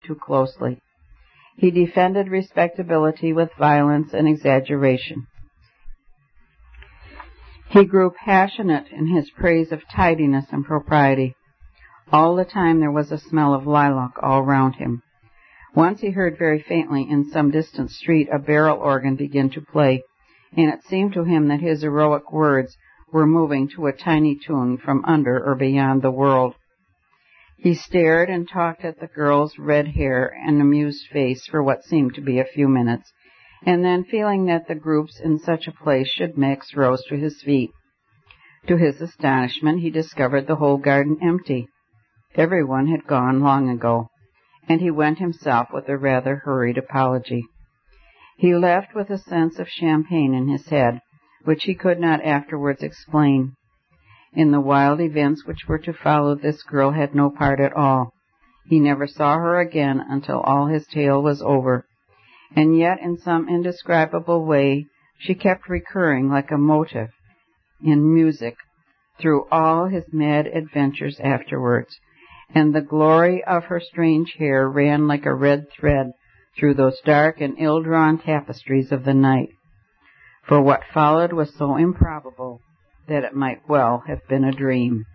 too closely. He defended respectability with violence and exaggeration. He grew passionate in his praise of tidiness and propriety. All the time there was a smell of lilac all round him. Once he heard very faintly in some distant street a barrel organ begin to play, and it seemed to him that his heroic words were moving to a tiny tune from under or beyond the world. He stared and talked at the girl's red hair and amused face for what seemed to be a few minutes, and then, feeling that the groups in such a place should mix, rose to his feet. To his astonishment, he discovered the whole garden empty. Everyone had gone long ago, and he went himself with a rather hurried apology. He left with a sense of champagne in his head, which he could not afterwards explain. In the wild events which were to follow, this girl had no part at all. He never saw her again until all his tale was over, and yet in some indescribable way she kept recurring like a motive in music through all his mad adventures afterwards, and the glory of her strange hair ran like a red thread through those dark and ill-drawn tapestries of the night. For what followed was so improbable that it might well have been a dream.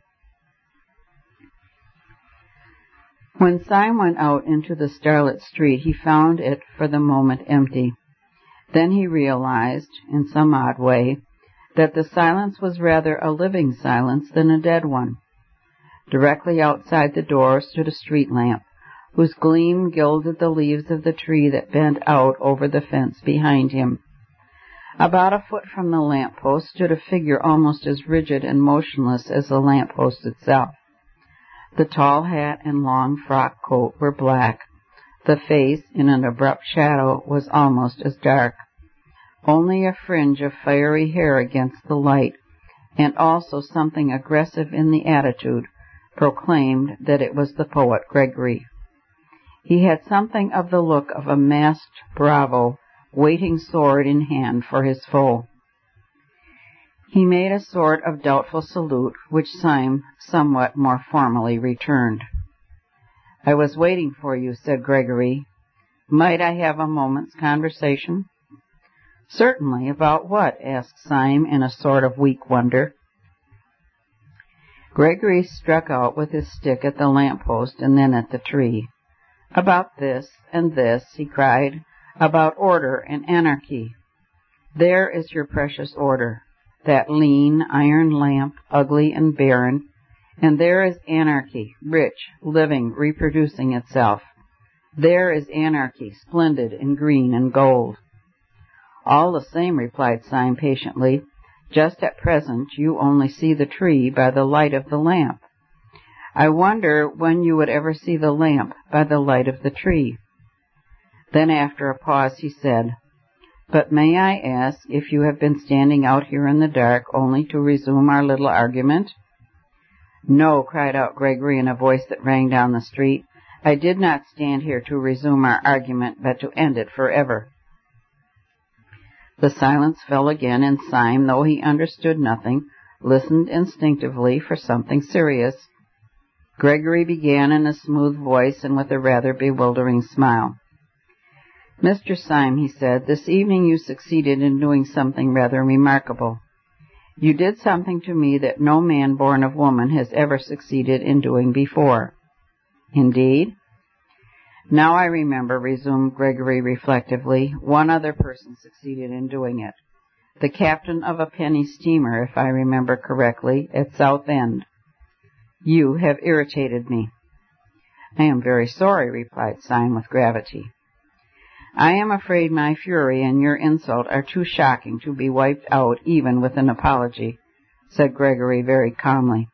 When Syme went out into the starlit street, he found it for the moment empty. Then he realized, in some odd way, that the silence was rather a living silence than a dead one. Directly outside the door stood a street lamp, whose gleam gilded the leaves of the tree that bent out over the fence behind him. About a foot from the lamp-post stood a figure almost as rigid and motionless as the lamp-post itself. The tall hat and long frock coat were black. The face, in an abrupt shadow, was almost as dark. Only a fringe of fiery hair against the light, and also something aggressive in the attitude, proclaimed that it was the poet Gregory. He had something of the look of a masked bravo, waiting sword in hand for his foe. He made a sort of doubtful salute, which Syme somewhat more formally returned. "I was waiting for you," said Gregory. "Might I have a moment's conversation?" "Certainly. About what?" asked Syme in a sort of weak wonder. Gregory struck out with his stick at the lamp-post and then at the tree. "About this and this," he cried. "About order and anarchy. There is your precious order, that lean iron lamp, ugly and barren, and there is anarchy, rich, living, reproducing itself. There is anarchy, splendid in green and gold." "All the same," replied Syme patiently, "just at present you only see the tree by the light of the lamp. I wonder when you would ever see the lamp by the light of the tree." Then after a pause he said, "But may I ask if you have been standing out here in the dark only to resume our little argument?" "No," cried out Gregory in a voice that rang down the street. "I did not stand here to resume our argument, but to end it forever." The silence fell again, and Syme, though he understood nothing, listened instinctively for something serious. Gregory began in a smooth voice and with a rather bewildering smile. "Mr. Syme," he said, "this evening you succeeded in doing something rather remarkable. You did something to me that no man born of woman has ever succeeded in doing before." "Indeed?" "Now I remember," resumed Gregory reflectively, "one other person succeeded in doing it. The captain of a penny steamer, if I remember correctly, at Southend. You have irritated me." "I am very sorry," replied Syme with gravity. "I am afraid my fury and your insult are too shocking to be wiped out even with an apology," said Gregory very calmly.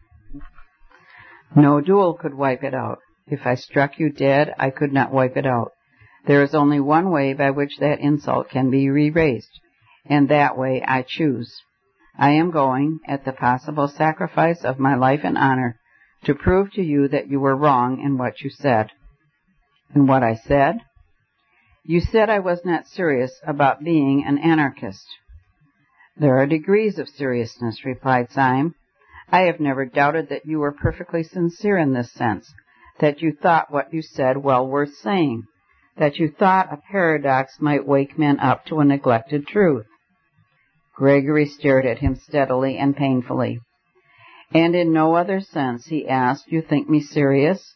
"No duel could wipe it out. If I struck you dead, I could not wipe it out. There is only one way by which that insult can be erased, and that way I choose. I am going, at the possible sacrifice of my life and honor, to prove to you that you were wrong in what you said." "In what I said?" "You said I was not serious about being an anarchist." "There are degrees of seriousness," replied Syme. "I have never doubted that you were perfectly sincere in this sense, that you thought what you said well worth saying, that you thought a paradox might wake men up to a neglected truth. Gregory stared at him steadily and painfully. And in no other sense, he asked, you think me serious?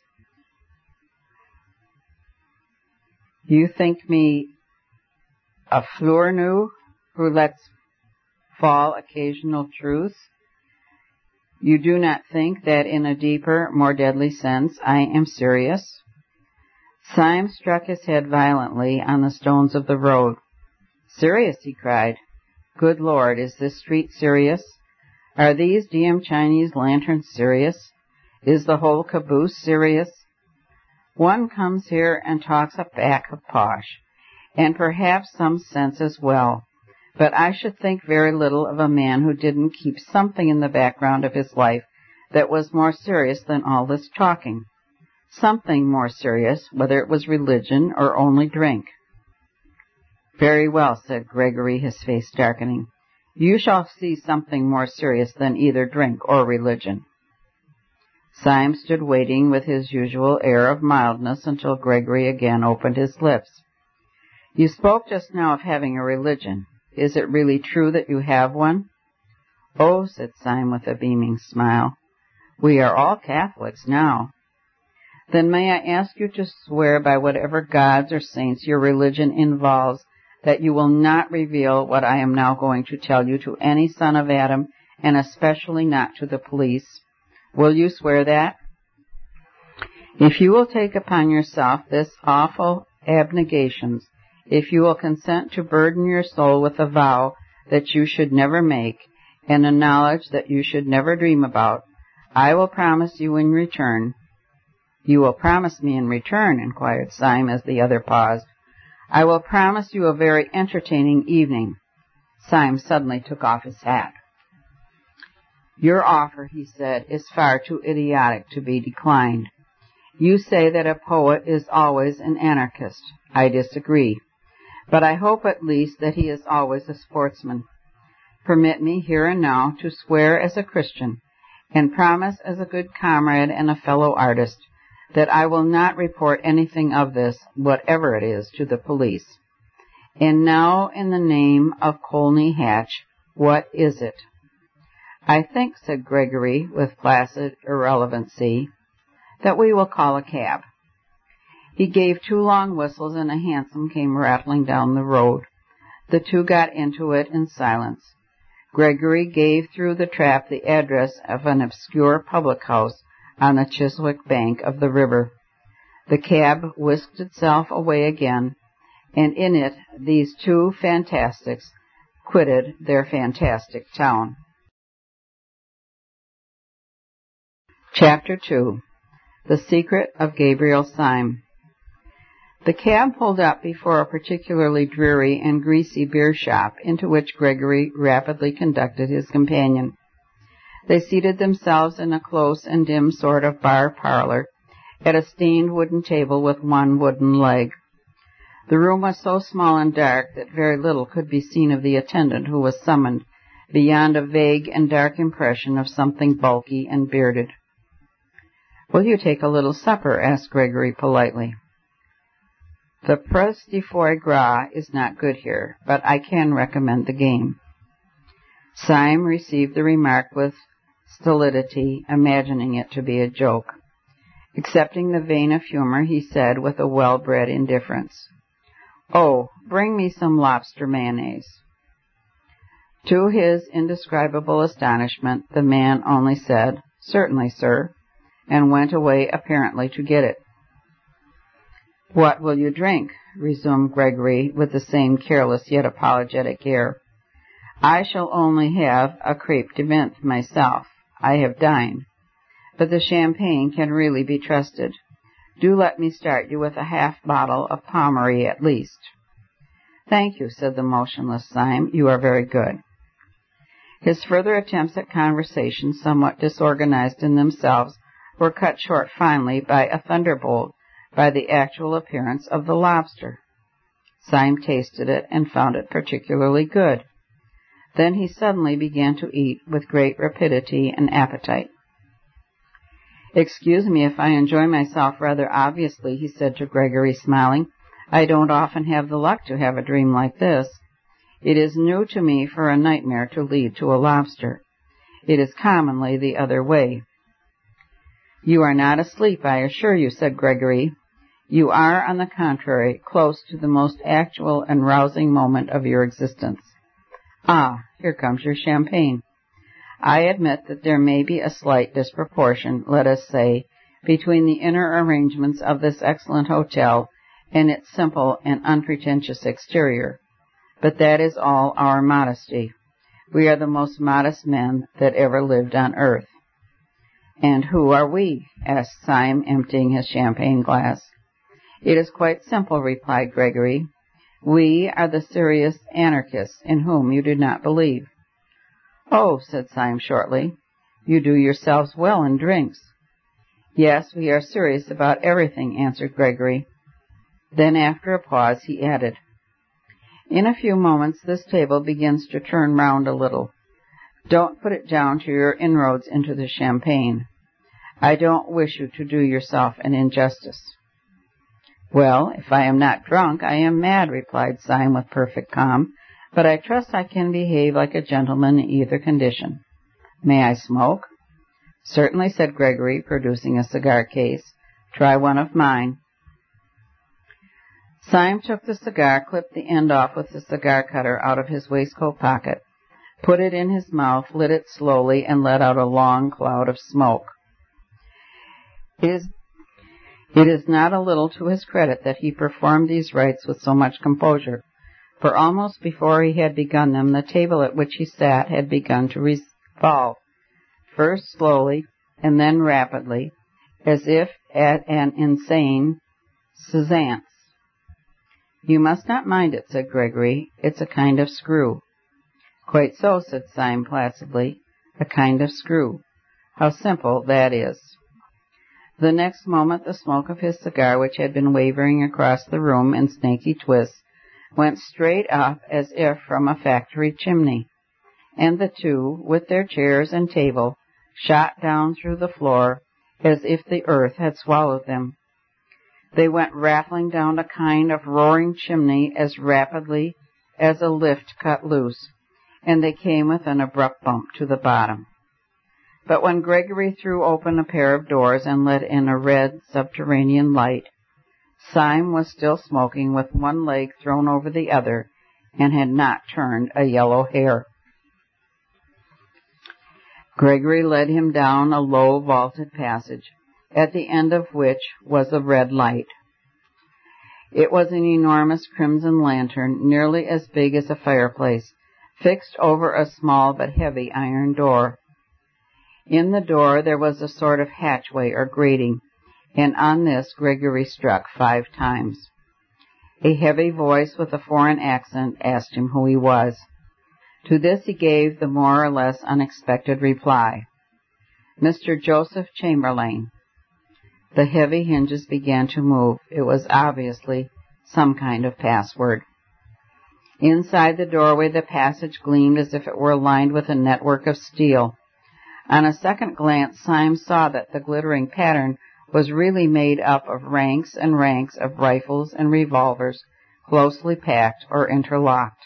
You think me a flournoy who lets fall occasional truths? You do not think that in a deeper, more deadly sense I am serious? Syme struck his head violently on the stones of the road. Serious, he cried. Good Lord, is this street serious? Are these damn Chinese lanterns serious? Is the whole caboose serious? One comes here and talks a pack of posh, and perhaps some sense as well. But I should think very little of a man who didn't keep something in the background of his life that was more serious than all this talking. Something more serious, whether it was religion or only drink. Very well, said Gregory, his face darkening. You shall see something more serious than either drink or religion. Syme stood waiting with his usual air of mildness until Gregory again opened his lips. You spoke just now of having a religion. Is it really true that you have one? Oh, said Syme with a beaming smile, we are all Catholics now. Then may I ask you to swear by whatever gods or saints your religion involves that you will not reveal what I am now going to tell you to any son of Adam, and especially not to the police? Will you swear that? If you will take upon yourself this awful abnegations, if you will consent to burden your soul with a vow that you should never make, and a knowledge that you should never dream about, I will promise you in return. You will promise me in return, inquired Syme as the other paused. I will promise you a very entertaining evening. Syme suddenly took off his hat. Your offer, he said, is far too idiotic to be declined. You say that a poet is always an anarchist. I disagree. But I hope at least that he is always a sportsman. Permit me here and now to swear as a Christian, and promise as a good comrade and a fellow artist, that I will not report anything of this, whatever it is, to the police. And now, in the name of Colney Hatch, what is it? I think, said Gregory, with placid irrelevancy, that we will call a cab. He gave 2 long whistles, and a hansom came rattling down the road. The two got into it in silence. Gregory gave through the trap the address of an obscure public house on the Chiswick bank of the river. The cab whisked itself away again, and in it these 2 fantastics quitted their fantastic town. Chapter 2. The Secret of Gabriel Syme. The cab pulled up before a particularly dreary and greasy beer shop, into which Gregory rapidly conducted his companion. They seated themselves in a close and dim sort of bar parlor, at a stained wooden table with 1 wooden leg. The room was so small and dark that very little could be seen of the attendant who was summoned, beyond a vague and dark impression of something bulky and bearded. "Will you take a little supper?" asked Gregory politely. "The presse de foie gras is not good here, but I can recommend the game." Syme received the remark with stolidity, imagining it to be a joke. Accepting the vein of humor, he said with a well-bred indifference, "Oh, bring me some lobster mayonnaise." To his indescribable astonishment, the man only said, "Certainly, sir," and went away apparently to get it. "What will you drink?" resumed Gregory with the same careless yet apologetic air. "I shall only have a crêpe de menthe myself. I have dined. But the champagne can really be trusted. Do let me start you with a half-bottle of Pommery at least." "Thank you," said the motionless Syme. "You are very good." His further attempts at conversation, somewhat disorganized in themselves, were cut short finally by a thunderbolt, by the actual appearance of the lobster. Syme tasted it and found it particularly good. Then he suddenly began to eat with great rapidity and appetite. "Excuse me if I enjoy myself rather obviously," he said to Gregory, smiling. "I don't often have the luck to have a dream like this. It is new to me for a nightmare to lead to a lobster. It is commonly the other way." "You are not asleep, I assure you," said Gregory. "You are, on the contrary, close to the most actual and rousing moment of your existence. Ah, here comes your champagne. I admit that there may be a slight disproportion, let us say, between the inner arrangements of this excellent hotel and its simple and unpretentious exterior. But that is all our modesty. We are the most modest men that ever lived on earth." "And who are we?" asked Syme, emptying his champagne glass. "It is quite simple," replied Gregory. "We are the serious anarchists in whom you do not believe." "Oh," said Syme shortly, "you do yourselves well in drinks." "Yes, we are serious about everything," answered Gregory. Then, after a pause, he added, "In a few moments this table begins to turn round a little. Don't put it down to your inroads into the champagne. I don't wish you to do yourself an injustice." "Well, if I am not drunk, I am mad," replied Syme with perfect calm, "but I trust I can behave like a gentleman in either condition. May I smoke?" "Certainly," said Gregory, producing a cigar case. "Try one of mine." Syme took the cigar, clipped the end off with the cigar cutter out of his waistcoat pocket, put it in his mouth, lit it slowly, and let out a long cloud of smoke. It is not a little to his credit that he performed these rites with so much composure, for almost before he had begun them, the table at which he sat had begun to revolve, first slowly and then rapidly, as if at an insane seance. "You must not mind it," said Gregory. "It's a kind of screw." "Quite so," said Syme placidly. "A kind of screw. How simple that is." The next moment the smoke of his cigar, which had been wavering across the room in snaky twists, went straight up as if from a factory chimney, and the two, with their chairs and table, shot down through the floor as if the earth had swallowed them. They went rattling down a kind of roaring chimney as rapidly as a lift cut loose, and they came with an abrupt bump to the bottom. But when Gregory threw open a pair of doors and let in a red subterranean light, Syme was still smoking with one leg thrown over the other and had not turned a yellow hair. Gregory led him down a low vaulted passage, at the end of which was a red light. It was an enormous crimson lantern, nearly as big as a fireplace, fixed over a small but heavy iron door. In the door there was a sort of hatchway or grating, and on this Gregory struck 5 times. A heavy voice with a foreign accent asked him who he was. To this he gave the more or less unexpected reply, "Mr. Joseph Chamberlain." The heavy hinges began to move. It was obviously some kind of password. Inside the doorway the passage gleamed as if it were lined with a network of steel. On a second glance Syme saw that the glittering pattern was really made up of ranks and ranks of rifles and revolvers, closely packed or interlocked.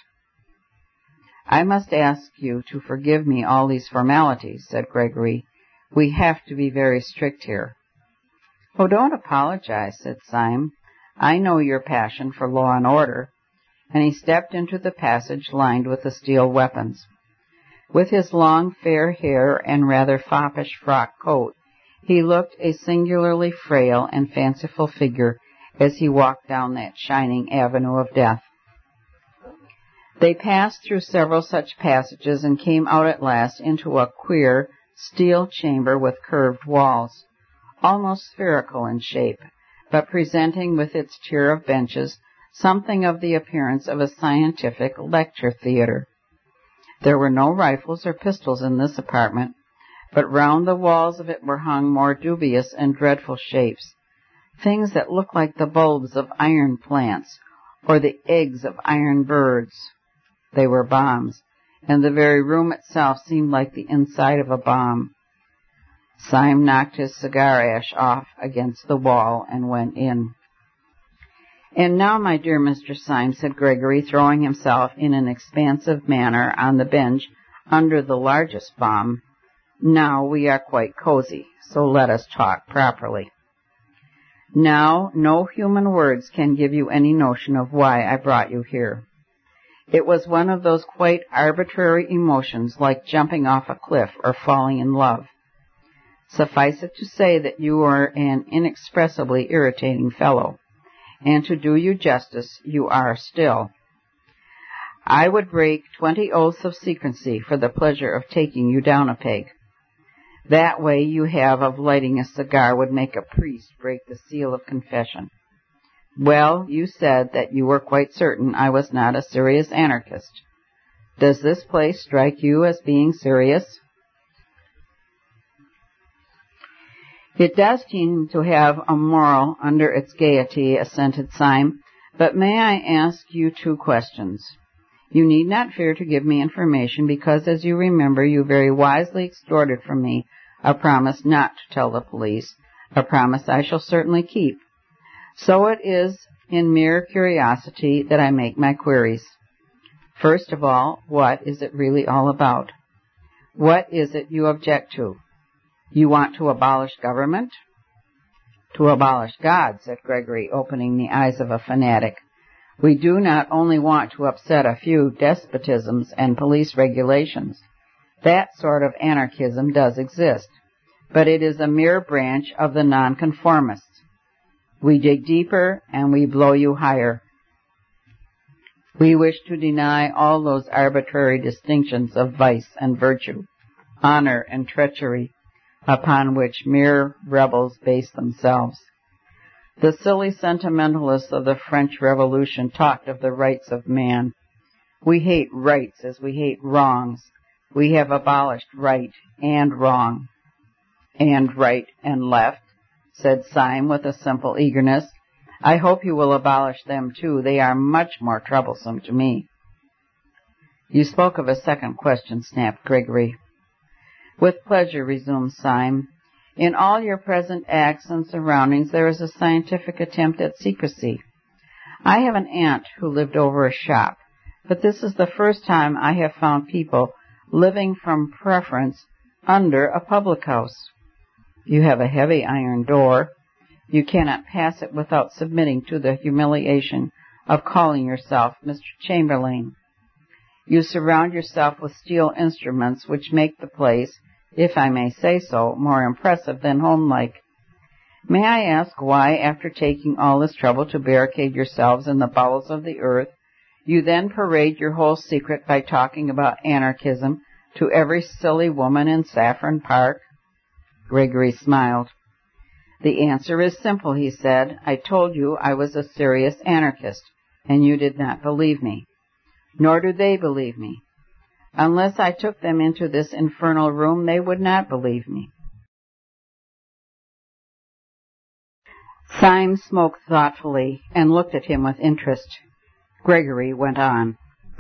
"I must ask you to forgive me all these formalities," said Gregory. "We have to be very strict here." "Oh, don't apologize," said Syme. "I know your passion for law and order." And he stepped into the passage lined with the steel weapons. With his long fair hair and rather foppish frock coat, he looked a singularly frail and fanciful figure as he walked down that shining avenue of death. They passed through several such passages and came out at last into a queer steel chamber with curved walls, almost spherical in shape, but presenting with its tier of benches something of the appearance of a scientific lecture theater. There were no rifles or pistols in this apartment, but round the walls of it were hung more dubious and dreadful shapes, things that looked like the bulbs of iron plants or the eggs of iron birds. They were bombs, and the very room itself seemed like the inside of a bomb. Syme knocked his cigar ash off against the wall and went in. "And now, my dear Mr. Syme," said Gregory, throwing himself in an expansive manner on the bench under the largest bomb, "now we are quite cozy, so let us talk properly. Now, no human words can give you any notion of why I brought you here. It was one of those quite arbitrary emotions like jumping off a cliff or falling in love. Suffice it to say that you are an inexpressibly irritating fellow, and to do you justice, you are still. I would break 20 oaths of secrecy for the pleasure of taking you down a peg. That way you have of lighting a cigar would make a priest break the seal of confession. Well, you said that you were quite certain I was not a serious anarchist. Does this place strike you as being serious?" "It does seem to have a moral under its gaiety," assented Syme, "but may I ask you 2 questions? You need not fear to give me information, because, as you remember, you very wisely extorted from me a promise not to tell the police, a promise I shall certainly keep. So it is in mere curiosity that I make my queries. First of all, what is it really all about? What is it you object to? You want to abolish government?" "To abolish God," said Gregory, opening the eyes of a fanatic. "We do not only want to upset a few despotisms and police regulations. That sort of anarchism does exist, but it is a mere branch of the nonconformists. We dig deeper and we blow you higher. We wish to deny all those arbitrary distinctions of vice and virtue, honor and treachery, upon which mere rebels base themselves. The silly sentimentalists of the French Revolution talked of the rights of man. We hate rights as we hate wrongs. We have abolished right and wrong." "And right and left," said Syme with a simple eagerness. "I hope you will abolish them too. They are much more troublesome to me." "You spoke of a second question," snapped Gregory. "With pleasure," resumed Syme. "In all your present acts and surroundings there is a scientific attempt at secrecy. I have an aunt who lived over a shop, but this is the first time I have found people living from preference under a public house. You have a heavy iron door. You cannot pass it without submitting to the humiliation of calling yourself Mr. Chamberlain. You surround yourself with steel instruments which make the place, if I may say so, more impressive than homelike. May I ask why, after taking all this trouble to barricade yourselves in the bowels of the earth, you then parade your whole secret by talking about anarchism to every silly woman in Saffron Park?" Gregory smiled. "The answer is simple," he said. "I told you I was a serious anarchist, and you did not believe me. Nor do they believe me. Unless I took them into this infernal room, they would not believe me." Syme smoked thoughtfully and looked at him with interest. Gregory went on.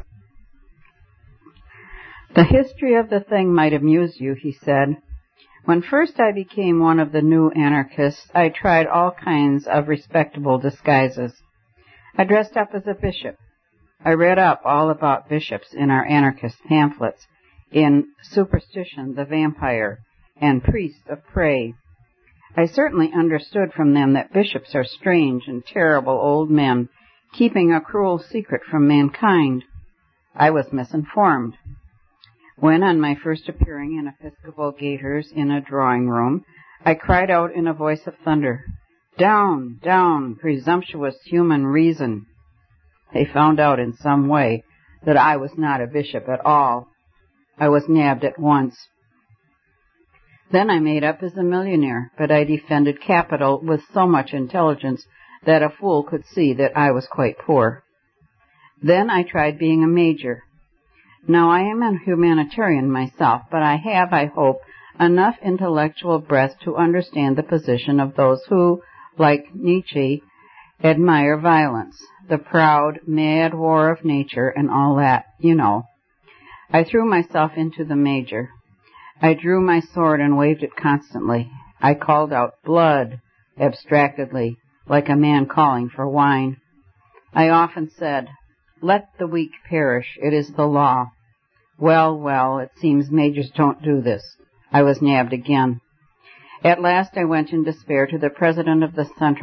"The history of the thing might amuse you," he said. "When first I became one of the new anarchists, I tried all kinds of respectable disguises. I dressed up as a bishop. I read up all about bishops in our anarchist pamphlets, in Superstition the Vampire, and Priests of Prey. I certainly understood from them that bishops are strange and terrible old men, keeping a cruel secret from mankind. I was misinformed. When, on my first appearing in Episcopal gaiters in a drawing-room, I cried out in a voice of thunder, 'Down, down, presumptuous human reason!' They found out in some way that I was not a bishop at all. I was nabbed at once. Then I made up as a millionaire, but I defended capital with so much intelligence that a fool could see that I was quite poor. Then I tried being a major. Now, I am a humanitarian myself, but I have, I hope, enough intellectual breadth to understand the position of those who, like Nietzsche, admire violence, the proud, mad war of nature and all that, you know. I threw myself into the major. I drew my sword and waved it constantly. I called out, "Blood," abstractedly, like a man calling for wine. I often said, "Let the weak perish. It is the law." Well, well, it seems majors don't do this. I was nabbed again. At last I went in despair to the president of the Central